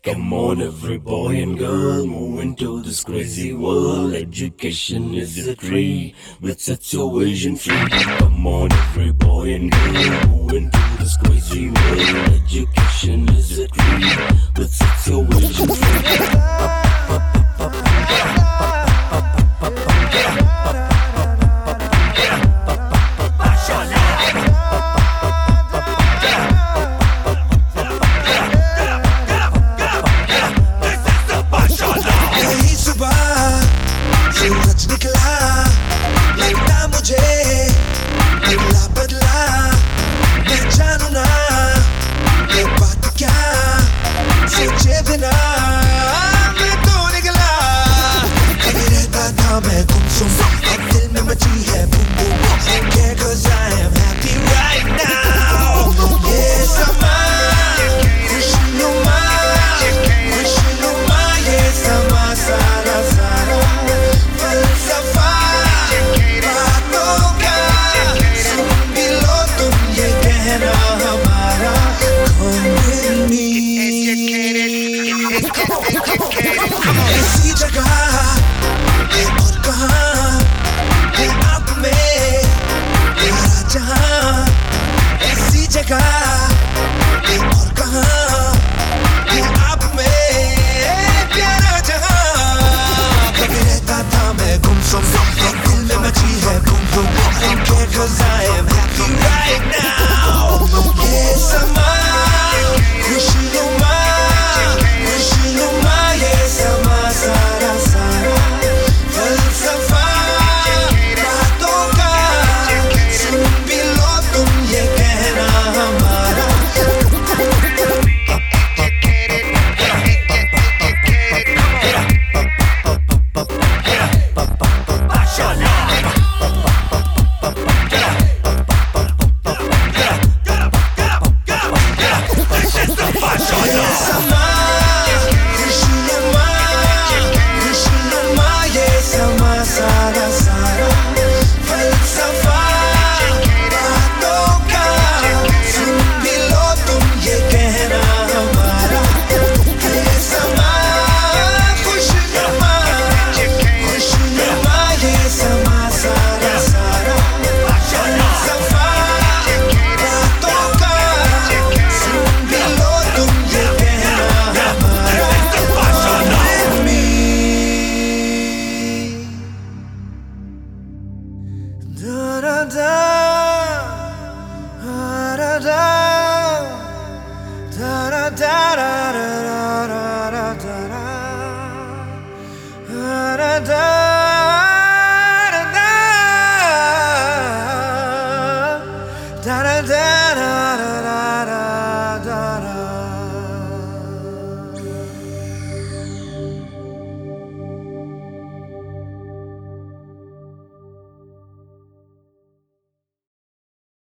Come on, every boy and girl, move into this crazy world. Education is the tree, with such your vision free. Come on, every boy and girl, move into this crazy world. Education is the tree, with such your vision free. सूरज निकला लगता मुझे अगला बदला मैं जानू ना ये बात क्या सोचे बिना मैं तो निकला कभी रहता था मैं गुमसुम अब दिल में मची है boom boom I care 'cause I am happy right now ये समा खुशिनुमा ये समा सारा सारा फलसफा बातों का सुन भी लो तुम ये कहना हमारा ऐसी जगह है और कहाँ है आप में मेरा जहाँ ऐसी जगह